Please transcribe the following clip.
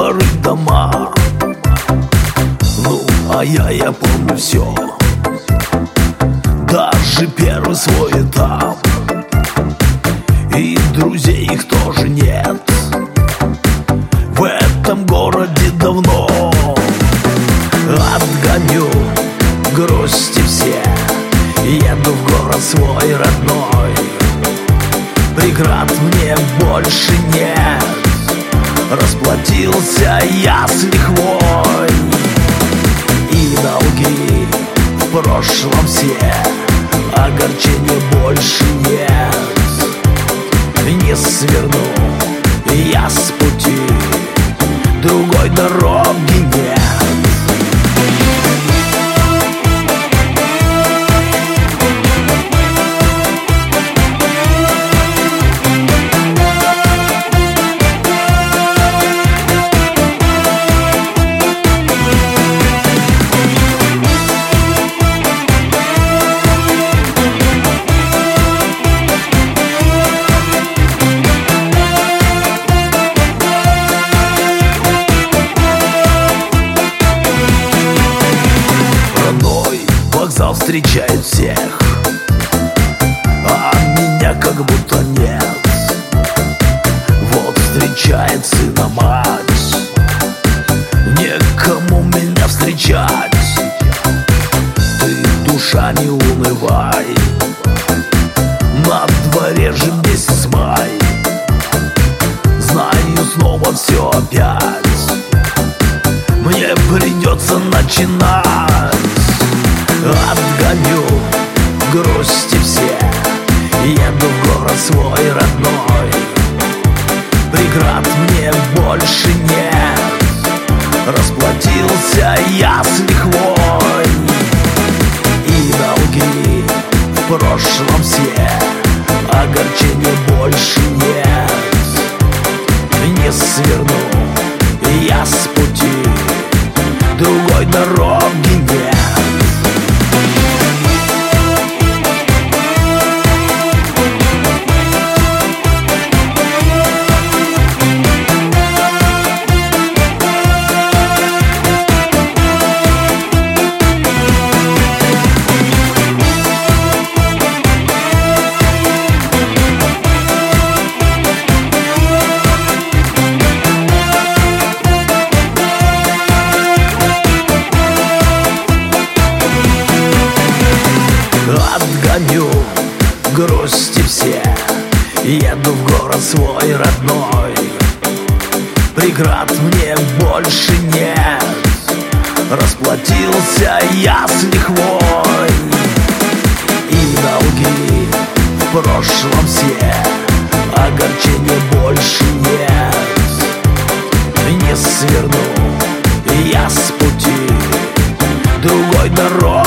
дворы, дома. Ну, а я помню все, даже первый свой этап. И друзей их тоже нет в этом городе давно. Отгоню грусти все, еду в город свой родной. Преград мне больше нет, расплатился я с лихвой. И долги в прошлом все, огорчения больше нет. Не сверну я с пути, другой дороги нет. Вокзал встречает всех, а меня как будто нет. Вот встречает сына мать, некому меня встречать. Ты, душа, не унывай, на дворе же месяц май. Знаю, снова все опять мне придется начинать. Отгоню грусти все, еду в город свой родной. Преград мне больше нет, расплатился я с лихвой. И долги в прошлом все, огорчения больше нет. Не сверну я с пути, другой дороги нет. Отгоню грусти все, еду в город свой родной. Преград мне больше нет, расплатился я с лихвой. И долги в прошлом все, огорчения больше нет. Не сверну я с пути, другой дороги